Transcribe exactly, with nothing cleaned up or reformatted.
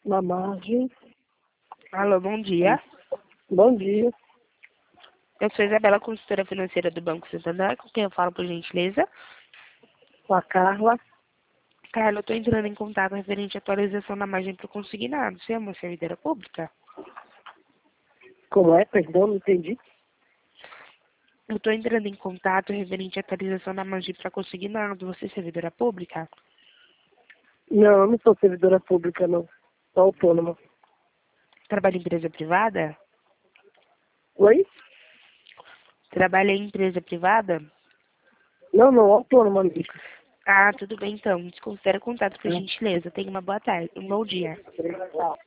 Na margem. Alô, bom dia. Bom dia. Eu sou Isabela, consultora financeira do Banco Santander, com quem eu falo, por gentileza. Com a Carla. Carla, eu estou entrando em contato referente à atualização da margem para o consignado. Você é uma servidora pública? Como é? Perdão, não entendi. Eu estou entrando em contato referente à atualização da margem para consignado. Você é servidora pública? Não, eu não sou servidora pública, não. Sou autônoma. Trabalha em empresa privada? Oi? Trabalha em empresa privada? Não, não, autônoma, amiga. Ah, tudo bem então. Desconsidera o contato, por gentileza. Tenha uma boa tarde, um bom dia.